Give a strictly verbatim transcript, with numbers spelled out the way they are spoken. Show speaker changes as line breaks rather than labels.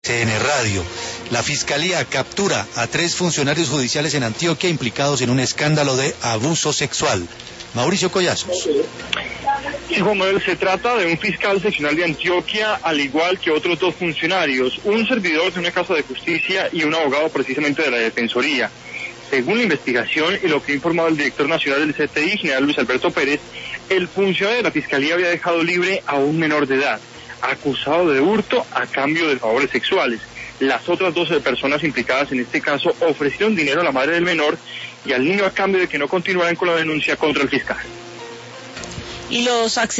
C N Radio. La Fiscalía captura a tres funcionarios judiciales en Antioquia implicados en un escándalo de abuso sexual. Mauricio Collazos.
Sí, Juan Manuel, se trata de un fiscal seccional de Antioquia, al igual que otros dos funcionarios, un servidor de una casa de justicia y un abogado precisamente de la Defensoría. Según la investigación y lo que ha informado el director nacional del C T I, general Luis Alberto Pérez, el funcionario de la Fiscalía había dejado libre a un menor de edad, acusado de hurto a cambio de favores sexuales. Las otras doce personas implicadas en este caso ofrecieron dinero a la madre del menor y al niño a cambio de que no continuaran con la denuncia contra el fiscal.
Y los accidentes